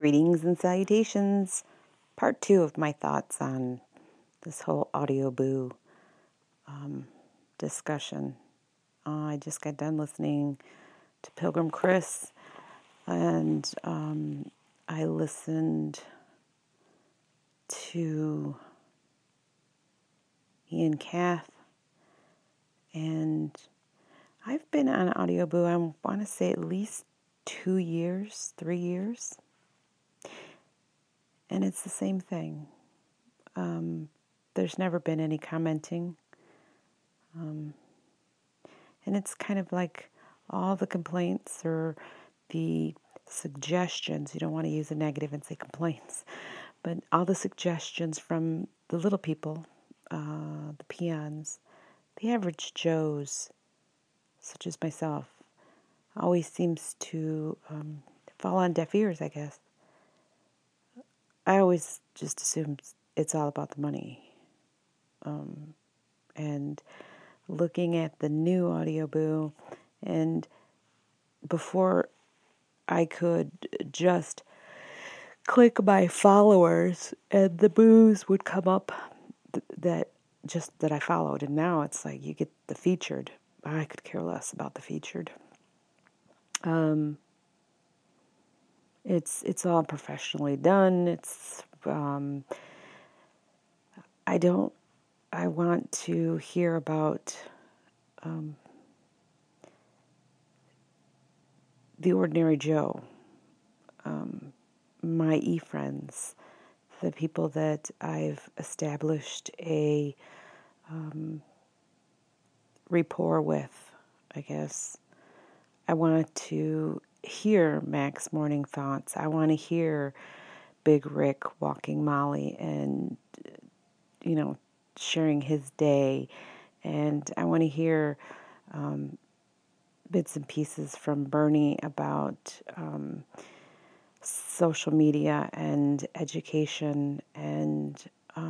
Greetings and salutations. Part 2 of my thoughts on this whole Audioboo discussion. I just got done listening to Pilgrim Chris, and I listened to Ian Cath, and I've been on Audioboo, I want to say at least 2 years, 3 years. And it's the same thing. There's never been any commenting. And it's kind of like all the complaints or the suggestions. You don't want to use a negative and say complaints. But all the suggestions from the little people, the peons, the average Joes, such as myself, always seems to fall on deaf ears, I guess. I always just assumed it's all about the money. And looking at the new Audioboo, and before I could just click my followers and the boos would come up that I followed, and now it's like you get the featured. I could care less about the featured. It's all professionally done. It's I want to hear about the ordinary Joe, my e-friends, the people that I've established a rapport with, I guess. I want to hear Mac's morning thoughts. I want to hear Big Rick walking Molly and, sharing his day. And I want to hear bits and pieces from Bernie about social media and education. And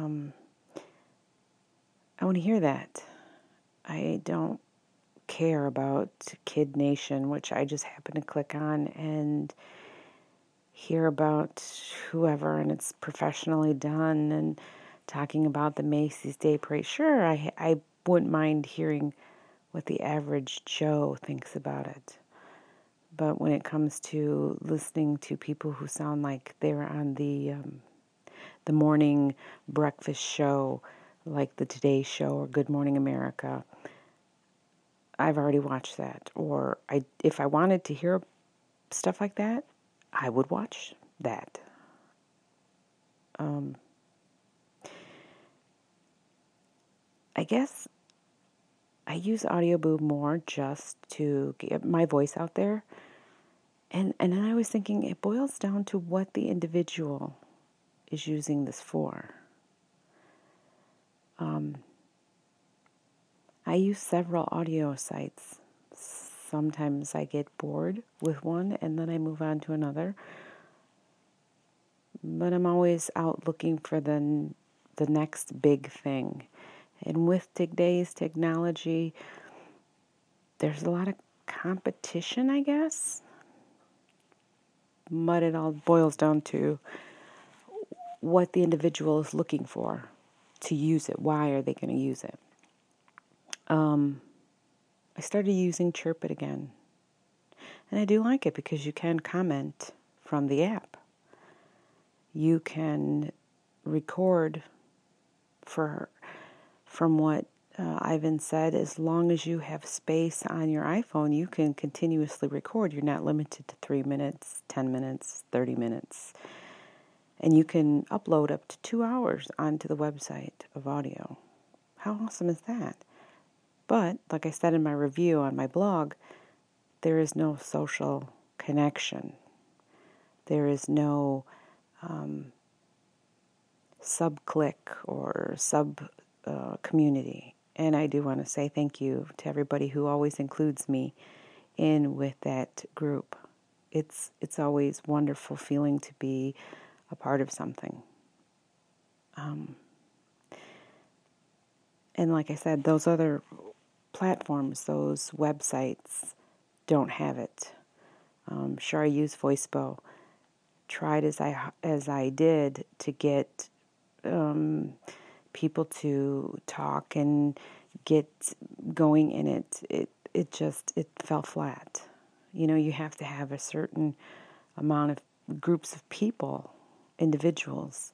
I want to hear that. I don't care about Kid Nation, which I just happen to click on and hear about whoever, and it's professionally done, and talking about the Macy's Day Parade. Sure, I wouldn't mind hearing what the average Joe thinks about it. But when it comes to listening to people who sound like they're on the morning breakfast show, like the Today Show or Good Morning America, I've already watched that. Or if I wanted to hear stuff like that, I would watch that. I guess I use Audioboo more just to get my voice out there. And then I was thinking it boils down to what the individual is using this for. I use several audio sites. Sometimes I get bored with one and then I move on to another. But I'm always out looking for the next big thing. And with today's technology, there's a lot of competition, I guess. But it all boils down to what the individual is looking for to use it. Why are they going to use it? I started using Chirpit again. And I do like it because you can comment from the app. You can record from what Ivan said, as long as you have space on your iPhone, you can continuously record. You're not limited to 3 minutes, 10 minutes, 30 minutes. And you can upload up to 2 hours onto the website of audio. How awesome is that? But, like I said in my review on my blog, there is no social connection. There is no sub-click or sub-community. And I do want to say thank you to everybody who always includes me in with that group. It's always wonderful feeling to be a part of something. And like I said, those other platforms, those websites don't have it. Sure, I use VoiceBo. tried as I did to get people to talk and get going in it fell flat. You have to have a certain amount of groups of people, individuals,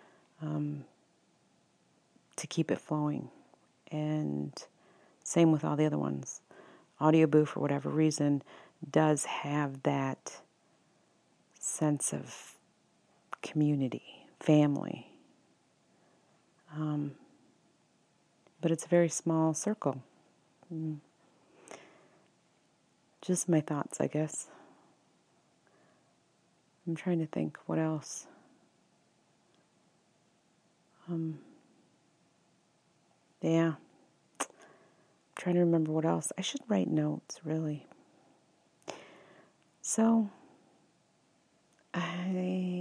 to keep it flowing. And same with all the other ones. Audio Boo, for whatever reason, does have that sense of community, family. But it's a very small circle. Just my thoughts, I guess. I'm trying to think what else. Yeah. I'm trying to remember what else. I should write notes, really. So, I